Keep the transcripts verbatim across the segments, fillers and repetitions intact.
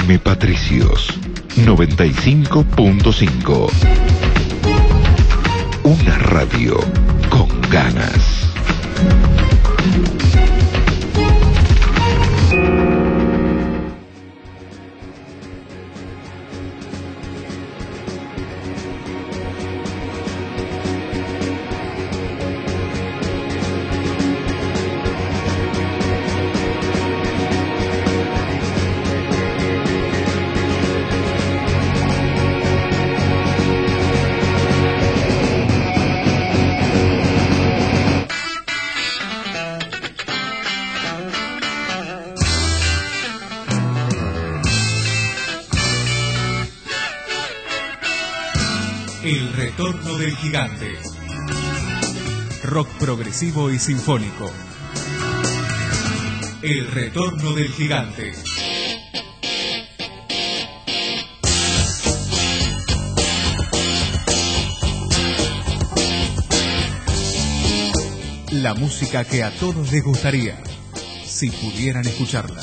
M. Patricios, noventa y cinco punto cinco. Una radio con ganas. El retorno del gigante. Rock progresivo y sinfónico. El retorno del gigante. La música que a todos les gustaría, si pudieran escucharla.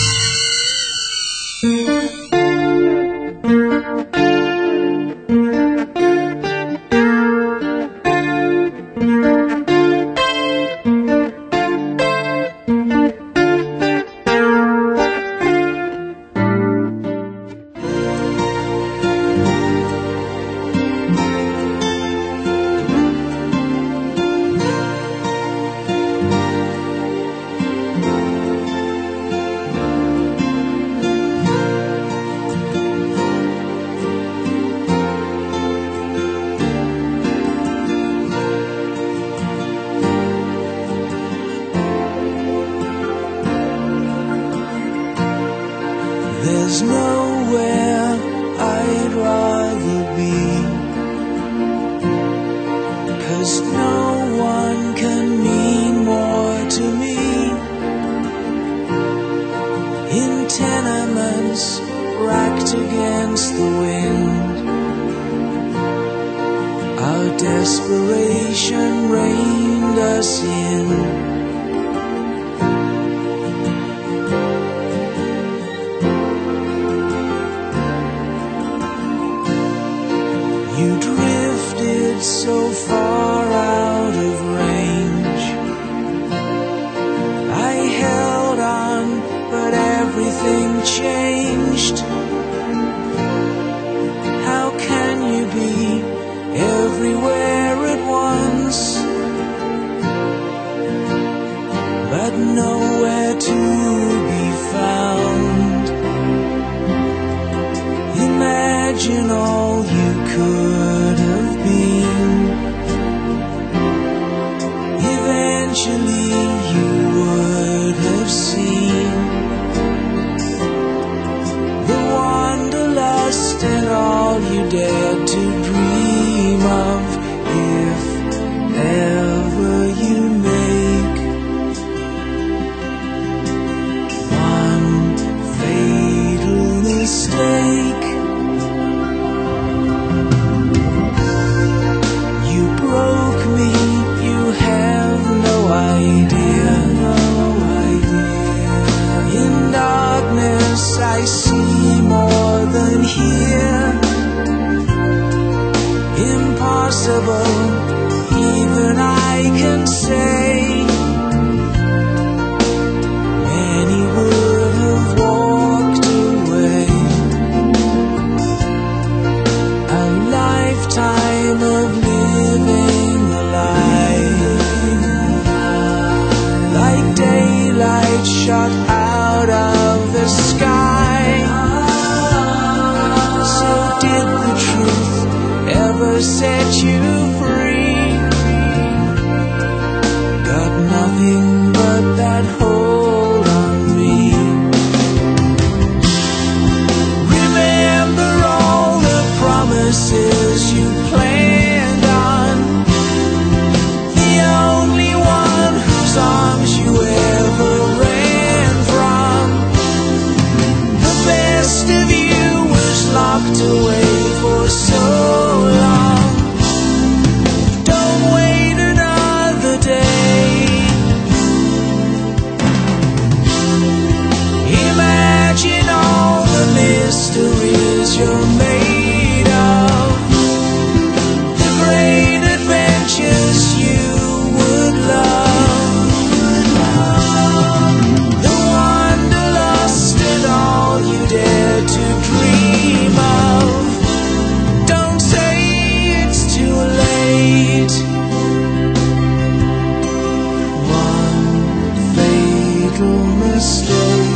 There's nowhere I'd rather be, 'cause no one can mean more to me. In tenements racked against the wind, our desperation reined us in. You drifted so far out of range. I held on, but everything changed. How can you be everywhere at once, but nowhere to be found? Imagine all you could have been. Eventually you would have seen the wanderlust and all you dared to dream of. If ever you make one fatal mistake, broke me, you have no idea, no idea. In darkness I see more than hear. Impossible, even I can say. Many would have walked away. A lifetime of living a lie, like daylight shot out of the sky. So did the truth ever set you free? Got nothing but that hold on me. Remember all the promises you planned on, arms you ever ran from. you're made of, the great adventures you would love, the wanderlust and all you dare to dream of. Don't say it's too late. One fatal mistake.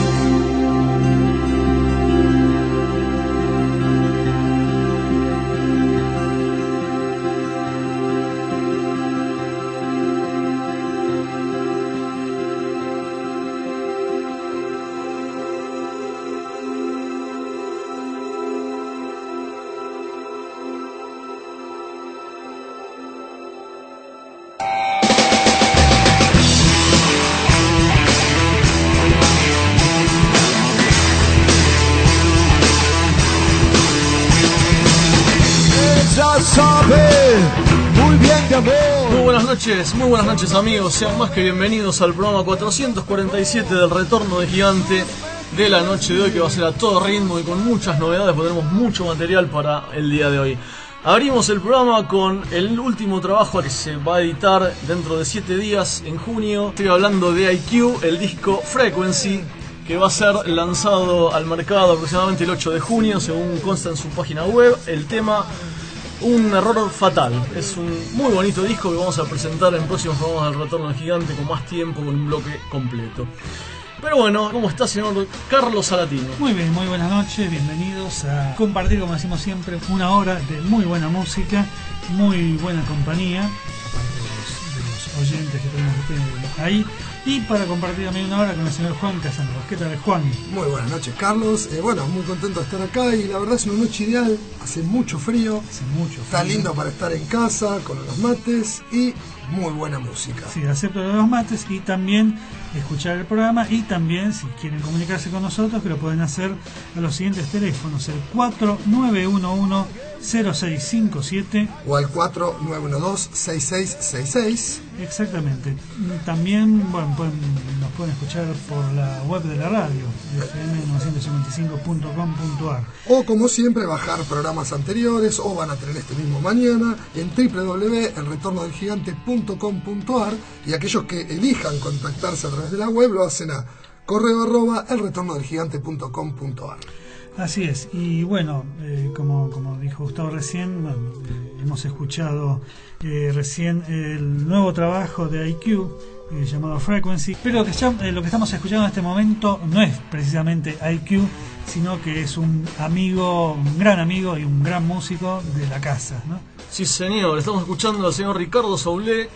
Muy bien de amor. Muy buenas noches, muy buenas noches amigos, sean más que bienvenidos al programa cuatrocientos cuarenta y siete del Retorno de Gigante de la noche de hoy, que va a ser a todo ritmo y con muchas novedades, porque tenemos mucho material para el día de hoy. Abrimos el programa con el último trabajo que se va a editar dentro de siete días, en junio. Estoy hablando de I Q, el disco Frequency, que va a ser lanzado al mercado aproximadamente el ocho de junio, según consta en su página web. El tema, Un error fatal. Es un muy bonito disco que vamos a presentar en próximos programas del Retorno del Gigante con más tiempo, con un bloque completo. Pero bueno, ¿cómo está, señor Carlos Salatino? Muy bien, muy buenas noches, bienvenidos a compartir, como decimos siempre, una hora de muy buena música, muy buena compañía, aparte de los, de los oyentes que tenemos ahí, y para compartir también una hora con el señor Juan Casanova. ¿Qué tal, Juan? Muy buenas noches, Carlos. Eh, bueno, muy contento de estar acá y la verdad es una noche ideal. Hace mucho frío. Hace mucho frío. Está lindo para estar en casa con los mates y muy buena música. Sí, acepto los mates y también escuchar el programa, y también si quieren comunicarse con nosotros, que lo pueden hacer a los siguientes teléfonos: el cuatro nueve uno uno cero seis cinco siete o al cuatro nueve uno dos seis seis seis seis. Exactamente. También, bueno, pueden, nos pueden escuchar por la web de la radio, f m novecientos noventa y cinco punto com punto a r, o como siempre bajar programas anteriores, o van a tener este mismo mañana en doble u doble u doble u punto el retorno del gigante punto com punto a r, y aquellos que elijan contactarse a través de la web lo hacen a correo arroba el retorno del gigante punto com punto a r. Así es. Y bueno, eh, como, como dijo Gustavo recién, bueno, eh, hemos escuchado eh, recién el nuevo trabajo de I Q, eh, llamado Frequency, pero lo que, ya, eh, lo que estamos escuchando en este momento no es precisamente I Q, sino que es un amigo, un gran amigo y un gran músico de la casa, ¿no? Sí, señor, estamos escuchando al señor Ricardo Soule,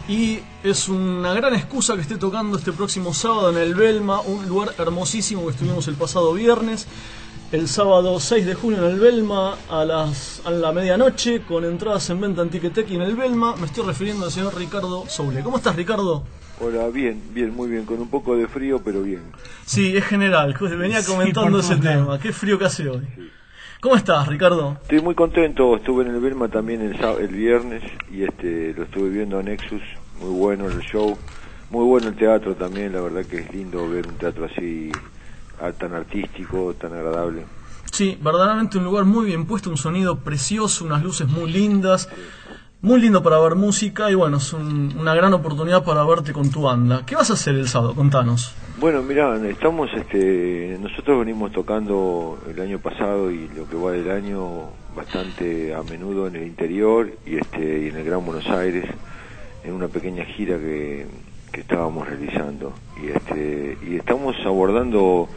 y es una gran excusa que esté tocando este próximo sábado en el Belma, un lugar hermosísimo que estuvimos el pasado viernes. El sábado seis de junio en el Belma a, las, a la medianoche, con entradas en venta en Ticketek y en el Belma. Me estoy refiriendo al señor Ricardo Soule. ¿Cómo estás, Ricardo? Hola, bien, bien, muy bien, con un poco de frío, pero bien. Sí, es general, venía comentando sí, ese tema. Lados. Qué frío que hace hoy. Sí. ¿Cómo estás, Ricardo? Estoy muy contento, estuve en el Belma también el, el viernes y este lo estuve viendo en Nexus, muy bueno el show, muy bueno el teatro también, la verdad que es lindo ver un teatro así, tan artístico, tan agradable. Sí, verdaderamente un lugar muy bien puesto, un sonido precioso, unas luces muy lindas, muy lindo para ver música, y bueno, es un, una gran oportunidad para verte con tu banda. ¿Qué vas a hacer el sábado? Contanos. Bueno, mirá, estamos, este, nosotros venimos tocando el año pasado y lo que va del año bastante a menudo en el interior y este y en el Gran Buenos Aires, en una pequeña gira que, que estábamos realizando, y este y estamos abordando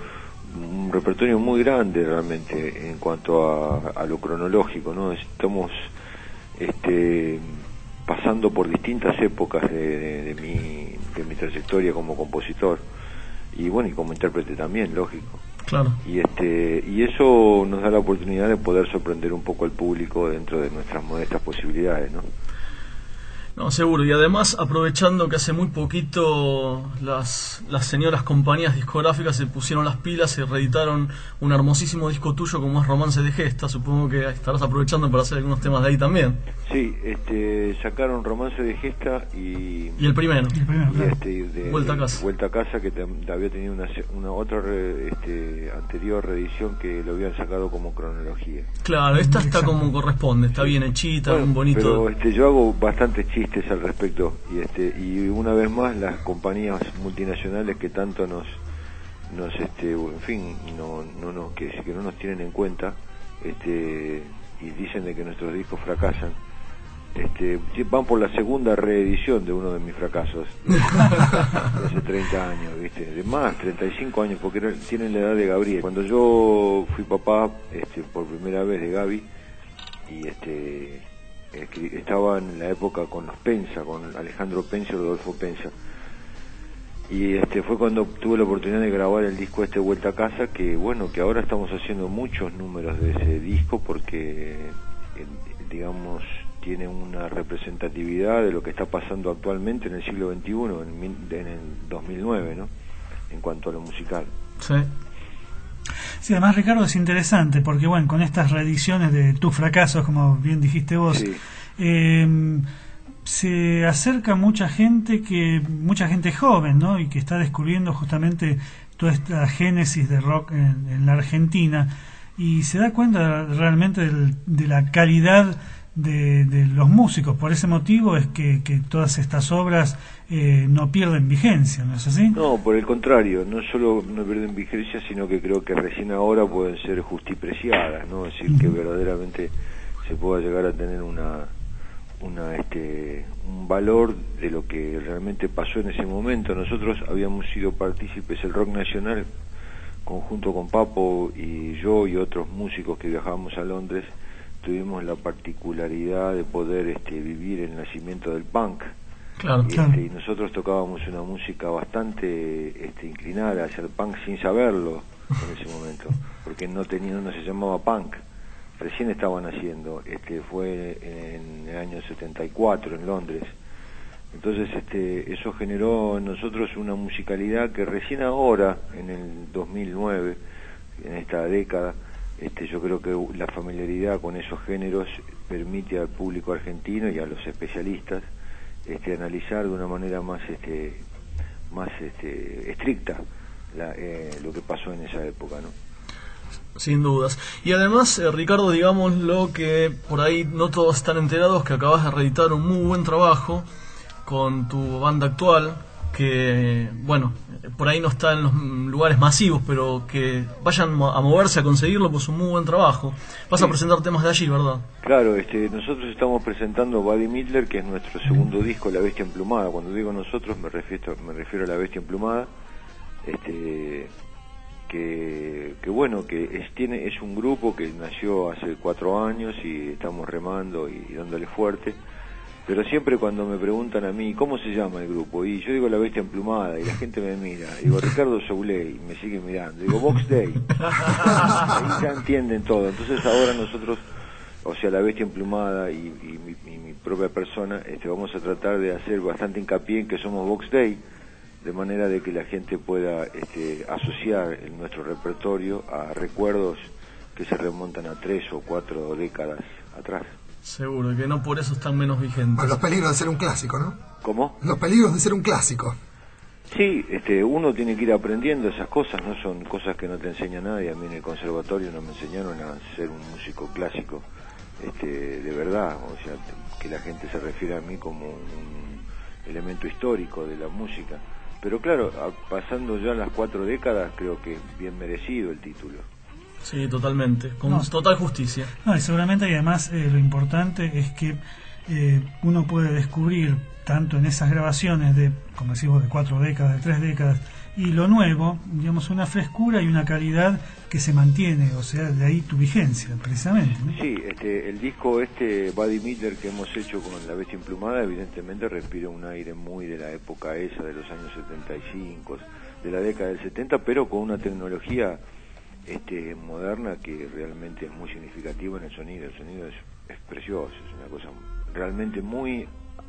un repertorio muy grande realmente en cuanto a, a lo cronológico, ¿no? Estamos este pasando por distintas épocas de, de, de mi de mi trayectoria como compositor y bueno, y como intérprete también, lógico. Claro. Y este y eso nos da la oportunidad de poder sorprender un poco al público dentro de nuestras modestas posibilidades, ¿no? No, seguro, y además aprovechando que hace muy poquito las, las señoras compañías discográficas se pusieron las pilas y reeditaron un hermosísimo disco tuyo como es Romance de Gesta, supongo que estarás aprovechando para hacer algunos temas de ahí también. Sí, este, sacaron Romance de Gesta y... Y el primero, El primero, y claro. este, de, Vuelta a Casa. Vuelta a Casa, que te, había tenido una, una otra re, este, anterior reedición que lo habían sacado como cronología. Claro, esta está Exacto. como corresponde, está bien hechita, Bueno, un bonito... pero este, yo hago bastantes chistes al respecto y este y una vez más las compañías multinacionales que tanto nos nos este en fin no no no que, que no nos tienen en cuenta este y dicen de que nuestros discos fracasan, este van por la segunda reedición de uno de mis fracasos de hace treinta años, viste, de más treinta y cinco años, porque era, tienen la edad de Gabriel. Cuando yo fui papá este por primera vez de Gaby y este estaba en la época con los Pensa, con Alejandro Pensa y Rodolfo Pensa, y este fue cuando tuve la oportunidad de grabar el disco este Vuelta a Casa, que bueno, que ahora estamos haciendo muchos números de ese disco porque eh, digamos tiene una representatividad de lo que está pasando actualmente en el siglo veintiuno, en, en el dos mil nueve, ¿no? En cuanto a lo musical. Sí. Sí, además, Ricardo, es interesante porque, bueno, con estas reediciones de tus fracasos, como bien dijiste vos, Sí. eh, se acerca mucha gente, que mucha gente joven, ¿no? Y que está descubriendo justamente toda esta génesis de rock en, en la Argentina y se da cuenta realmente del, de la calidad de, de los músicos. Por ese motivo es que, que todas estas obras eh, no pierden vigencia, ¿no es así? No, por el contrario, no solo no pierden vigencia, sino que creo que recién ahora pueden ser justipreciadas, ¿no? Es decir, que verdaderamente se pueda llegar a tener una una este un valor de lo que realmente pasó en ese momento. Nosotros habíamos sido partícipes, el rock nacional, conjunto con Papo y yo y otros músicos que viajábamos a Londres, tuvimos la particularidad de poder este vivir el nacimiento del punk. Claro, Y, claro. este, y nosotros tocábamos una música bastante este, inclinada hacia el punk sin saberlo en ese momento, porque no tenía, no se llamaba punk, recién estaban haciendo, este, fue en el año setenta y cuatro en Londres. Entonces este, eso generó en nosotros una musicalidad que recién ahora, en el dos mil nueve, en esta década, este, yo creo que la familiaridad con esos géneros permite al público argentino y a los especialistas este, analizar de una manera más este, más este, estricta la, eh, lo que pasó en esa época, ¿no? Sin dudas. Y además, eh, Ricardo, digamos lo que por ahí no todos están enterados, que acabas de reeditar un muy buen trabajo con tu banda actual, que, bueno, por ahí no está en los lugares masivos, pero que vayan a moverse a conseguirlo, pues un muy buen trabajo. Vas Sí. a presentar temas de allí, ¿verdad? Claro, este, nosotros estamos presentando Buddy Midler, que es nuestro segundo disco, La Bestia Emplumada. Cuando digo nosotros me refiero, me refiero a La Bestia Emplumada, este, que, que bueno, que es, tiene, es un grupo que nació hace cuatro años y estamos remando y, y dándole fuerte. Pero siempre cuando me preguntan a mí, ¿cómo se llama el grupo? Y yo digo La Bestia Emplumada, y la gente me mira. Digo, Ricardo Souley, y me sigue mirando. Digo, Box Day. Ahí ya entienden todo. Entonces ahora nosotros, o sea, La Bestia Emplumada y, y, mi, y mi propia persona, este, vamos a tratar de hacer bastante hincapié en que somos Box Day, de manera de que la gente pueda este, asociar en nuestro repertorio a recuerdos que se remontan a tres o cuatro décadas atrás. Seguro, que no por eso están menos vigentes. Bueno, los peligros de ser un clásico, ¿no? ¿Cómo? Los peligros de ser un clásico. Sí, este, uno tiene que ir aprendiendo esas cosas, no son cosas que no te enseña nadie. A mí en el conservatorio no me enseñaron a ser un músico clásico, este, de verdad, o sea, que la gente se refiere a mí como un elemento histórico de la música. Pero claro, a- pasando ya las cuatro décadas, creo que es bien merecido el título. Sí, totalmente, con No. total justicia. No, y seguramente, y además eh, lo importante es que eh, uno puede descubrir tanto en esas grabaciones de, como decimos, de cuatro décadas, de tres décadas, y lo nuevo, digamos, una frescura y una calidad que se mantiene, o sea, de ahí tu vigencia, precisamente, ¿no? Sí, este, el disco este, Buddy Midler, que hemos hecho con La Bestia Emplumada, evidentemente respira un aire muy de la época esa, de los años setenta y cinco, de la década del setenta, pero con una tecnología este, moderna que realmente es muy significativa en el sonido. El sonido es, es precioso, es una cosa realmente muy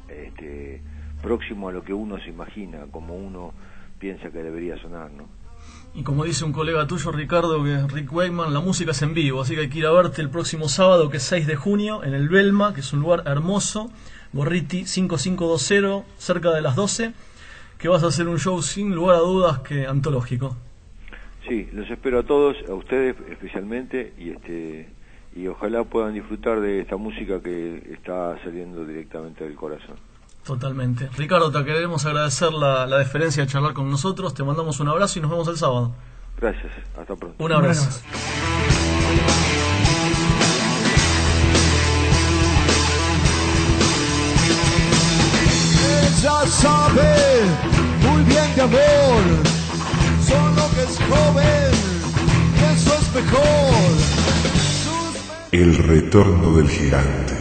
este, próximo a lo que uno se imagina, como uno piensa que debería sonar, ¿no? Y como dice un colega tuyo, Ricardo, que Rick Wakeman, la música es en vivo, así que hay que ir a verte el próximo sábado, que es seis de junio, en el Belma, que es un lugar hermoso, Gorriti cinco cinco dos cero, cerca de las doce, que vas a hacer un show sin lugar a dudas que antológico. Sí, los espero a todos, a ustedes especialmente, y este y ojalá puedan disfrutar de esta música que está saliendo directamente del corazón. Totalmente. Ricardo, te queremos agradecer la, la deferencia de charlar con nosotros, te mandamos un abrazo y nos vemos el sábado. Gracias, hasta pronto. Un abrazo. Ella sabe muy bien que amor, solo que es joven, eso es mejor. El retorno del gigante.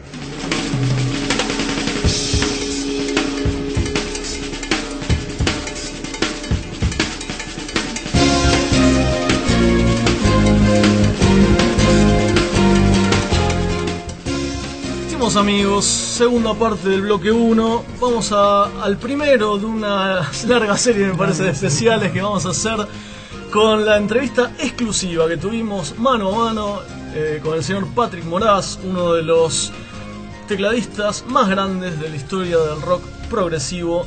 Amigos, segunda parte del bloque uno. Vamos a, al primero de una larga serie, me parece, de especiales que vamos a hacer con la entrevista exclusiva que tuvimos mano a mano eh, con el señor Patrick Moraz, uno de los tecladistas más grandes de la historia del rock progresivo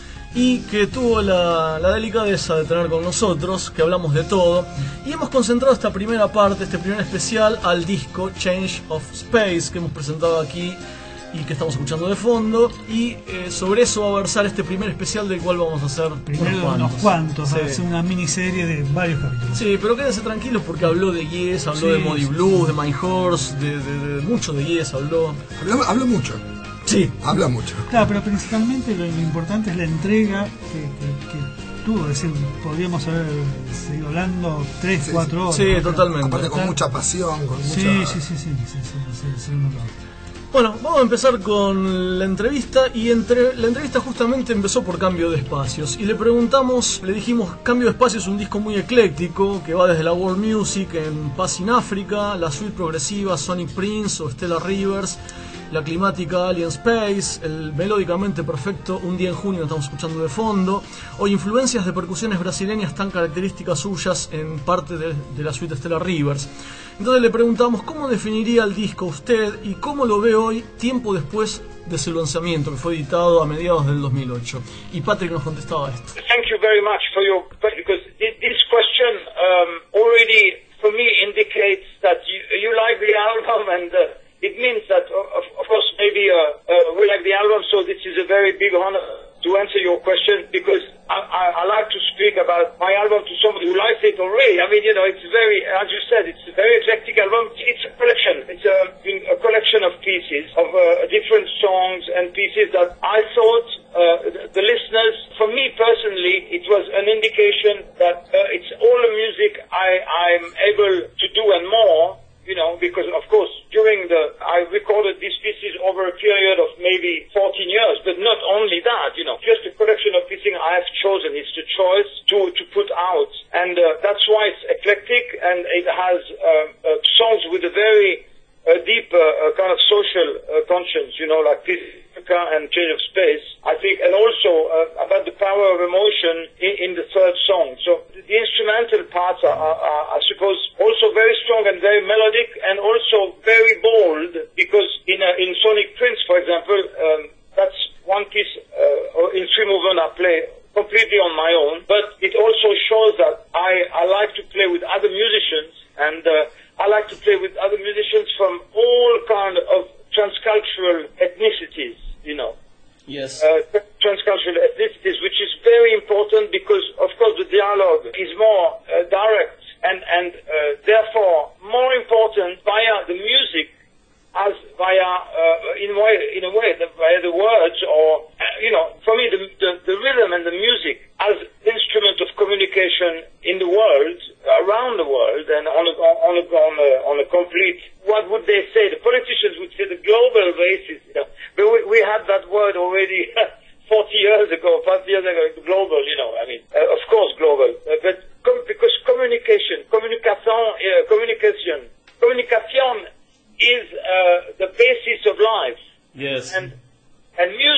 y que tuvo la, la delicadeza de tener con nosotros, que hablamos de todo, y hemos concentrado esta primera parte, este primer especial, al disco Change of Space, que hemos presentado aquí y que estamos escuchando de fondo, y eh, sobre eso va a versar este primer especial, del cual vamos a hacer primero unos cuantos, unos cuantos sí. Va a ser una miniserie de varios capítulos. Sí, pero quédense tranquilos porque habló de Yes, habló Sí, de Moody sí, Blues, sí. de My Horse, de, de, de mucho de Yes habló. Habló, habló mucho. Sí. Habla mucho. Claro, pero principalmente lo, lo importante es la entrega que, que, que tuvo. Es decir, podríamos haber seguido hablando tres, Sí, cuatro horas. Sí, totalmente. Aparte con mucha pasión, con Sí, mucha... sí, sí, sí, sí, sí, sí, sí, no lo- Bueno, vamos a empezar con la entrevista, y entre la entrevista justamente empezó por Cambio de Espacios, y le preguntamos, le dijimos, Cambio de Espacios es un disco muy ecléctico que va desde la world music en Paz in Africa, la suite progresiva Sonic Prince o Stellar Rivers, la climática Alien Space, el melódicamente perfecto Un día en junio, que estamos escuchando de fondo, o influencias de percusiones brasileñas tan características suyas en parte de, de la suite Stellar Rivers. Entonces le preguntamos cómo definiría el disco usted y cómo lo ve hoy, tiempo después de su lanzamiento, que fue editado a mediados del dos mil ocho. Y Patrick nos contestaba esto. Thank you very much for your because this question um, already for me indicates that you, you like the album, and uh, it means that of, of course maybe uh, uh, we like the album, so this is a very big honor to answer your question, because I, I, I like to speak about my album to somebody who likes it already. I mean, you know, it's very, as you said, it's a very eclectic album. It's a collection. It's a, a collection of pieces, of uh, different songs and pieces that I thought uh, the, the listeners, for me personally, it was an indication that uh, it's all the music I, I'm able to do and more. You know, because of course during the, I recorded these pieces over a period of maybe fourteen years, but not only that, you know, just a collection of pieces I have chosen. It's the choice to, to put out. And uh, that's why it's eclectic, and it has uh, uh, songs with a very uh, deep uh, uh, kind of social uh, conscience, you know, like this and Change of Space, I think, and also uh, about the power of emotion in, in the third song. So the instrumental parts are, are, are, I suppose, also very strong and very melodic, and also very bold, because in a, in Sonic Prince, for example, um, that's one piece uh, in three movement I play completely on my own, but it also shows that I, I like to play with other musicians, and uh, I like to play with other musicians from all kind of transcultural ethnicities, you know. Yes. Uh, transcultural ethnicities, which is very important because, of course, the dialogue is more uh, direct and, and uh, therefore more important via the music as via, uh, in, way, in a way, the, via the words, or, uh, you know, for me, the, the, the rhythm and the music as instrument of communication in the world, around the world, and on a, on a, on a, on a complete, what would they say? The politicians would say the global basis, you know. But we, we had that word already forty years ago, five years ago, global, you know, I mean, uh, of course global, uh, but com- because communication, communication, uh, communication, communication is uh, the basis of life. Yes. And, and music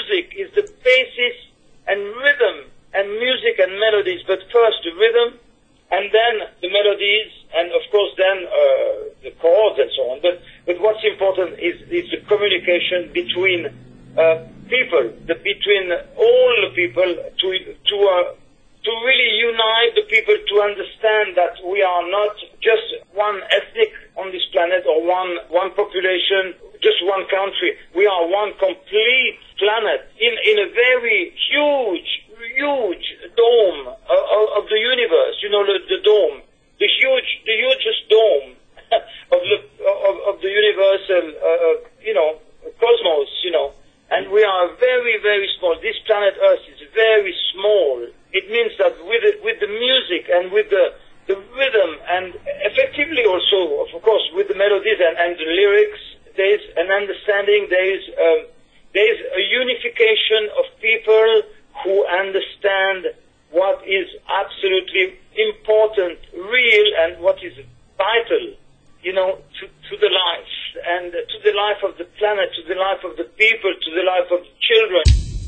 communication between uh, people, the, between all the people, to to uh, to really unite the people to understand that we are not just one ethnic on this planet or one one population, just one country. We are one complete planet in in a very huge, huge dome uh, of the universe. You know, the, the dome, the huge, the hugest dome of the of, of the universal, uh, you know, cosmos. You know. And we are very, very small. This planet Earth is very small. It means that with the, with the music and with the, the rhythm and effectively also, of course, with the melodies and, and the lyrics, there is an understanding, there is, um, there is a unification of people who understand what is absolutely important, real, and what is vital, you know, to, to the life, and to the life of the planet, to the life of the people, to the life of the children.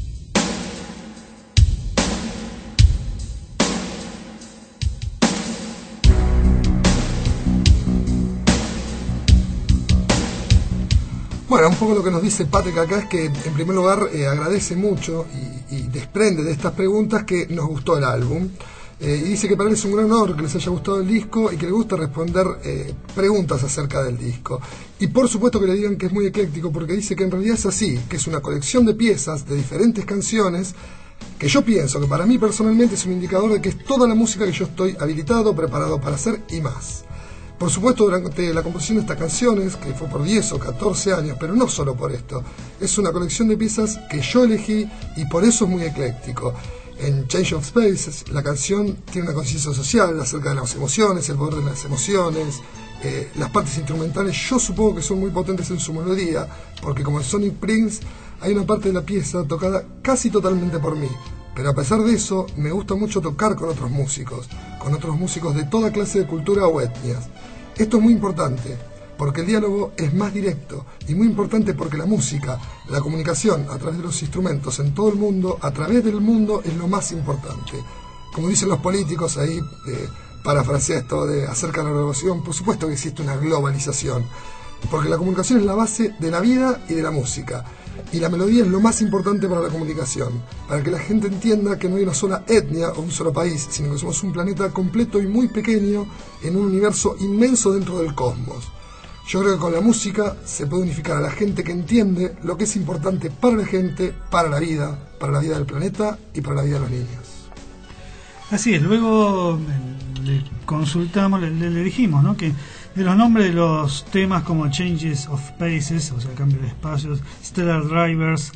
Bueno, un poco lo que nos dice Patrick acá es que, en primer lugar, eh, agradece mucho y, y desprende de estas preguntas que nos gustó el álbum. Eh, y dice que para él es un gran honor que les haya gustado el disco y que le gusta responder eh, preguntas acerca del disco. Y por supuesto que le digan que es muy ecléctico, porque dice que en realidad es así, que es una colección de piezas de diferentes canciones, que yo pienso que para mí personalmente es un indicador de que es toda la música que yo estoy habilitado, preparado para hacer y más. Por supuesto, durante la composición de estas canciones, que fue por diez o catorce años, pero no solo por esto, es una colección de piezas que yo elegí y por eso es muy ecléctico. En Change of Spaces, la canción tiene una conciencia social acerca de las emociones, el poder de las emociones, eh, las partes instrumentales yo supongo que son muy potentes en su melodía, porque como en Sonic Prince hay una parte de la pieza tocada casi totalmente por mí, pero a pesar de eso me gusta mucho tocar con otros músicos, con otros músicos de toda clase de cultura o etnias. Esto es muy importante, porque el diálogo es más directo y muy importante porque la música, la comunicación a través de los instrumentos en todo el mundo, a través del mundo, es lo más importante. Como dicen los políticos ahí, eh, parafrasea esto de acerca de la globalización, por supuesto que existe una globalización, porque la comunicación es la base de la vida y de la música, y la melodía es lo más importante para la comunicación, para que la gente entienda que no hay una sola etnia o un solo país, sino que somos un planeta completo y muy pequeño en un universo inmenso dentro del cosmos. Yo creo que con la música se puede unificar a la gente que entiende lo que es importante para la gente, para la vida, para la vida del planeta y para la vida de los niños. Así es, luego le consultamos, le, le dijimos, ¿no?, que de los nombres de los temas como Changes of Spaces, o sea, cambio de espacios, Stellar Drivers,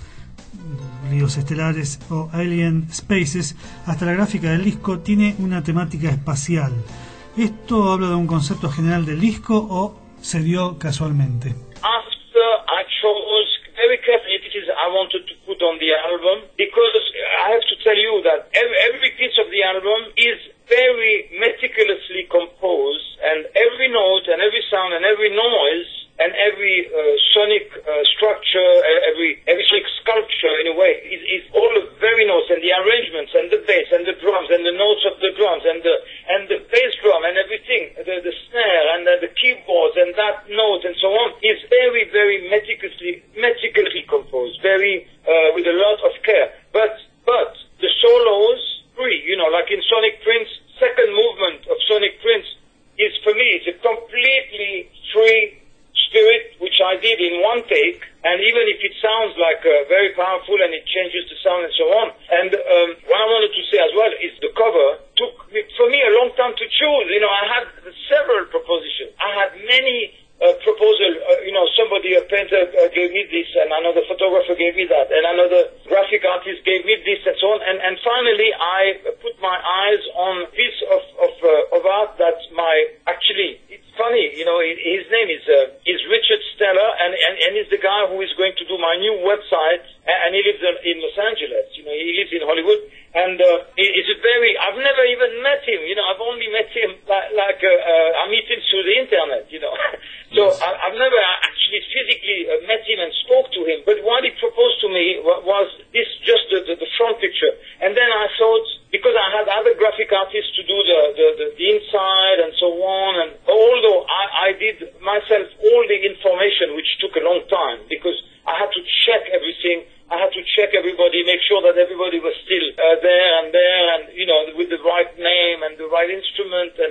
ríos estelares o Alien Spaces, hasta la gráfica del disco tiene una temática espacial. ¿Esto habla de un concepto general del disco o se dio casualmente? After I chose very carefully pieces I wanted to put on the album, because I have to tell you that every, every piece of the album is very meticulously composed, and every note and every sound and every noise and every uh, sonic uh, structure, every every sonic sculpture in a way, is, is all very notes, and the arrangements and the bass and the drums and the notes of the drums and the and the bass drum and everything, the, the snare and the, the keyboards and that note and so on, is very, very meticulously meticulously composed, very uh, with a lot of care. But but the solos, free, you know, like in Sonic Prince, second movement of Sonic Prince is, for me, it's a completely free spirit, which I did in one take, and even if it sounds like uh, very powerful and it changes the sound and so on. And um, what I wanted to say as well is the cover took, for me, a long time to choose. You know, I had several propositions. I had many uh, proposals. Uh, you know, somebody, a painter, uh, gave me this, and another photographer gave me that, and another graphic artist gave me this, and so on. And, and finally, I put my eyes on a piece of of, uh, of art that my actually. Funny, you know, his name is uh, is Richard Steller, and, and and he's the guy who is going to do my new website, and he lives in Los Angeles. You know, he lives in Hollywood, and uh, he's a very. I've never even met him. You know, I've only met him like, like uh, uh, I meet him through the internet. You know, so yes. I, I've never actually physically uh, met him and spoke to him. But what he proposed to me was this, just the, the, the front picture, and then I thought, because I had other graphic artists to do the, the, the, the inside and so on, and although I, I did myself all the information, which took a long time, because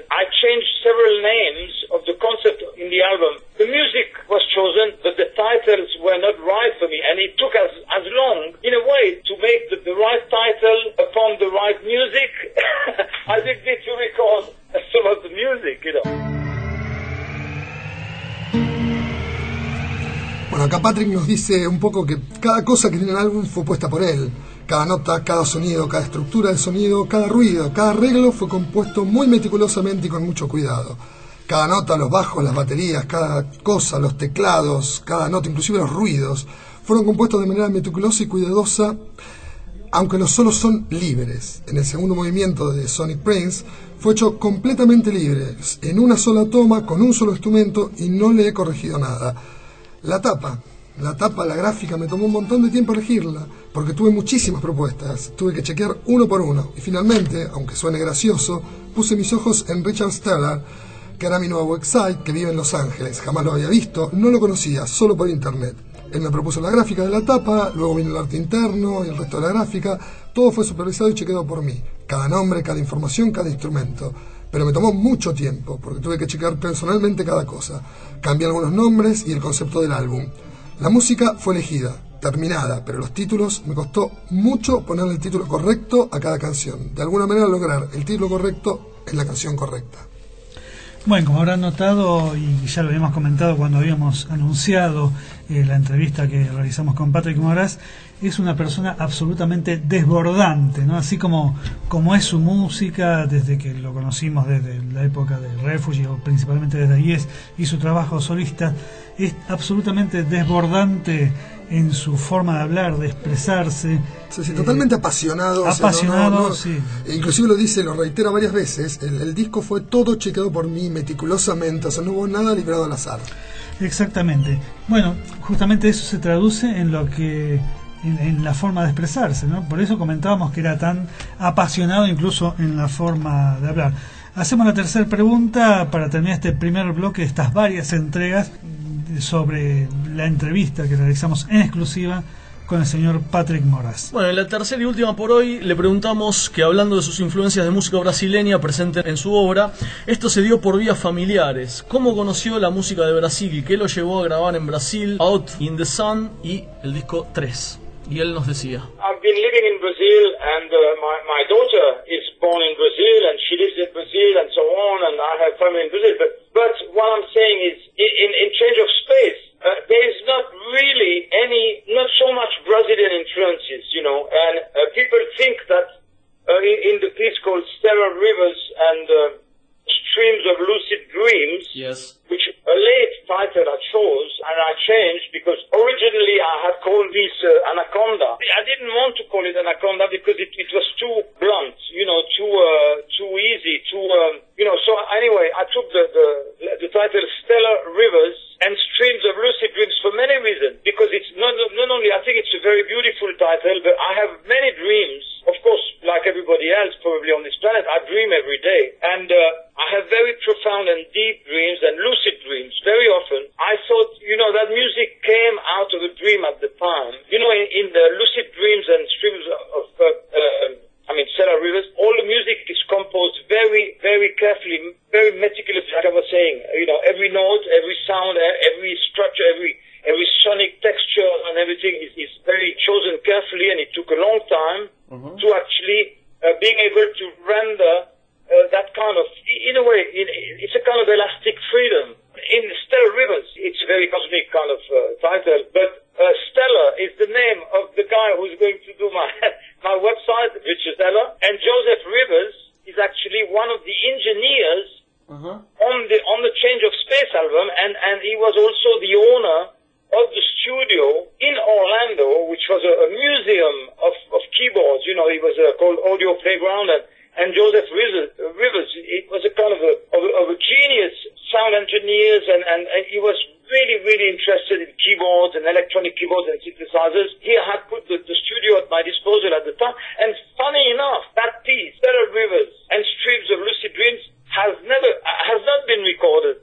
I changed several names of the concept in the album. The music was chosen, but the titles were not right for me, and it took as, as long, in a way, to make the, the right title upon the right music as it did to record some of the music, you know. Bueno, acá Patrick nos dice un poco que cada cosa que tiene el álbum fue puesta por él. Cada nota, cada sonido, cada estructura de sonido, cada ruido, cada arreglo fue compuesto muy meticulosamente y con mucho cuidado. Cada nota, los bajos, las baterías, cada cosa, los teclados, cada nota, inclusive los ruidos, fueron compuestos de manera meticulosa y cuidadosa, aunque los solos son libres. En el segundo movimiento de Sonic Prince fue hecho completamente libre, en una sola toma, con un solo instrumento, y no le he corregido nada. La tapa, la tapa, la gráfica, me tomó un montón de tiempo elegirla, porque tuve muchísimas propuestas, tuve que chequear uno por uno, y finalmente, aunque suene gracioso, puse mis ojos en Richard Stellar, que era mi nuevo ex-site, que vive en Los Ángeles. Jamás lo había visto, no lo conocía, solo por internet. Él me propuso la gráfica de la tapa, luego vino el arte interno y el resto de la gráfica. Todo fue supervisado y chequeado por mí. Cada nombre, cada información, cada instrumento. Pero me tomó mucho tiempo, porque tuve que checar personalmente cada cosa. Cambié algunos nombres y el concepto del álbum. La música fue elegida, terminada, pero los títulos me costó mucho ponerle el título correcto a cada canción. De alguna manera lograr el título correcto en la canción correcta. Bueno, como habrán notado, y ya lo habíamos comentado cuando habíamos anunciado eh, la entrevista que realizamos con Patrick Moraz, es una persona absolutamente desbordante, ¿no? Así como, como es su música, desde que lo conocimos desde la época de Refugee, o principalmente desde Yes, y su trabajo solista, es absolutamente desbordante en su forma de hablar, de expresarse. Sí, sí, totalmente eh, apasionado. Apasionado, o sea, no, no, no, sí. Inclusive lo dice, lo reitera varias veces, el, el disco fue todo chequeado por mí meticulosamente, o sea, no hubo nada librado al azar. Exactamente. Bueno, justamente eso se traduce en lo que... En, en la forma de expresarse, ¿no? Por eso comentábamos que era tan apasionado incluso en la forma de hablar. Hacemos la tercera pregunta para terminar este primer bloque de estas varias entregas sobre la entrevista que realizamos en exclusiva con el señor Patrick Moraz. Bueno, en la tercera y última por hoy le preguntamos que, hablando de sus influencias de música brasileña presente en su obra, esto se dio por vías familiares. ¿Cómo conoció la música de Brasil y qué lo llevó a grabar en Brasil, Out in the Sun y el disco tres? Y él nos decía: I've been living in Brazil, and uh, my, my daughter is born in Brazil, and she lives in Brazil, and so on, and I have family in Brazil. But, but what I'm saying is, in, in change of space, uh, there is not really any, not so much Brazilian influences, you know, and uh, people think that uh, in, in the piece called Stellar Rivers and uh, Streams of Lucid Dreams, yes, which a late title I chose, and I changed because originally I had called this uh, Anaconda. I didn't want to call it Anaconda because it, it was too blunt, you know, too uh, too easy, too, um, you know, so anyway, I took the, the, the title Stellar Rivers and Streams of Lucid Dreams for many reasons, because it's not, not only, I think it's a very beautiful title, but I have many dreams, of course, like everybody else probably on this planet. I dream every day, and uh, I have very profound and deep dreams and lucid dreams. Very often, I thought, you know, that music came out of a dream at the time. You know, in, in the lucid dreams and streams of, uh, uh, I mean, Stellar Rivers, all the music is composed very, very carefully, very meticulously, like I was saying. You know, every note, every sound, every structure, every every sonic texture and everything is, is very chosen carefully, and it took a long time mm-hmm. to actually uh, being able to render uh, that kind of, in a way, in, it's a kind of elastic freedom. In Stellar Rivers, it's a very cosmic kind of uh, title, but uh, Stellar is the name of the guy who's going to do my my website, Richard Stellar, and Joseph Rivers is actually one of the engineers uh-huh. on the on the Change of Space album, and, and he was also the owner of the studio in Orlando, which was a, a museum of, of keyboards. You know, it was uh, called Audio Playground, and, and Joseph Rivers, Rivers, it was a kind of a, of a, of a genius sound engineers, and, and, and he was really, really interested in keyboards and electronic keyboards and synthesizers. He had put the, the studio at my disposal at the time, and funny enough, that piece, Stellar Rivers and Streams of Lucid Dreams, has never, has not been recorded.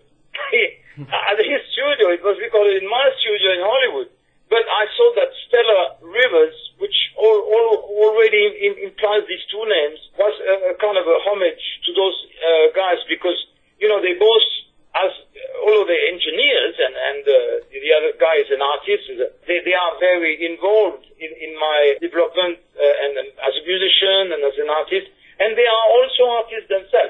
At his studio, it was recorded in my studio in Hollywood. But I saw that Stellar Rivers, which all, all, already in, implies these two names, was a, a kind of a homage to those uh, guys, because you know, they both, as all of the engineers and, and uh, the other guy is an artist, they, they are very involved in, in my development uh, and, and as a musician and as an artist, and they are also artists themselves.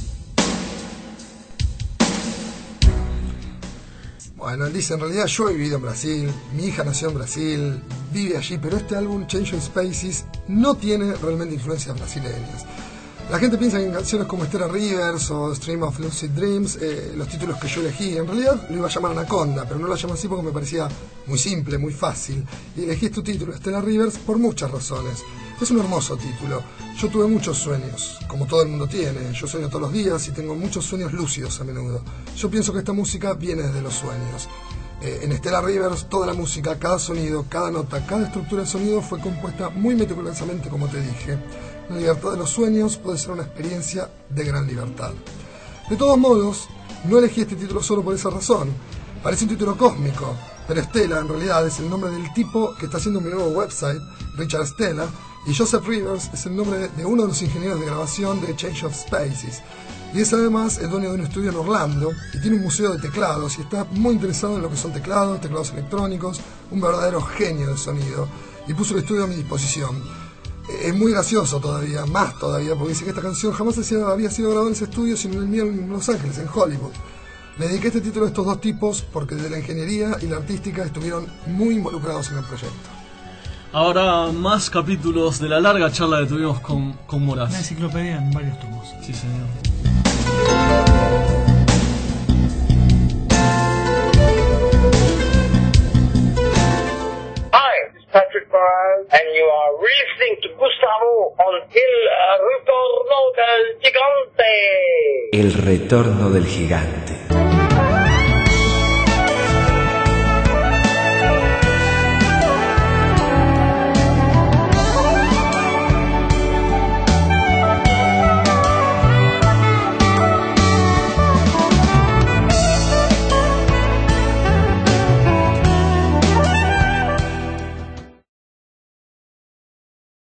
Bueno, él dice, en realidad yo he vivido en Brasil, mi hija nació en Brasil, vive allí, pero este álbum, Change of Spaces, no tiene realmente influencias brasileñas. La gente piensa que en canciones como Stellar Rivers o Stream of Lucid Dreams, eh, los títulos que yo elegí, en realidad lo iba a llamar Anaconda, pero no lo llamo así porque me parecía muy simple, muy fácil. Y elegí este título, Stellar Rivers, por muchas razones. Es un hermoso título. Yo tuve muchos sueños, como todo el mundo tiene. Yo sueño todos los días y tengo muchos sueños lúcidos a menudo. Yo pienso que esta música viene desde los sueños. Eh, en Stellar Rivers, toda la música, cada sonido, cada nota, cada estructura de sonido fue compuesta muy meticulosamente, como te dije. La libertad de los sueños puede ser una experiencia de gran libertad. De todos modos, no elegí este título solo por esa razón. Parece un título cósmico, pero Stella en realidad es el nombre del tipo que está haciendo mi nuevo website, Richard Stella, y Joseph Rivers es el nombre de uno de los ingenieros de grabación de Change of Spaces. Y es además el dueño de un estudio en Orlando y tiene un museo de teclados y está muy interesado en lo que son teclados, teclados electrónicos, un verdadero genio del sonido, y puso el estudio a mi disposición. Es muy gracioso todavía, más todavía, porque dice que esta canción jamás había sido grabada en ese estudio, sino en el mío en Los Ángeles, en Hollywood. Le dediqué este título a estos dos tipos porque de la ingeniería y la artística estuvieron muy involucrados en el proyecto. Ahora más capítulos de la larga charla que tuvimos con, con Moraz. Una enciclopedia en varios tomos. Sí, señor. Patrick Moraz, and you are listening to Gustavo on El Retorno del Gigante. El Retorno del Gigante.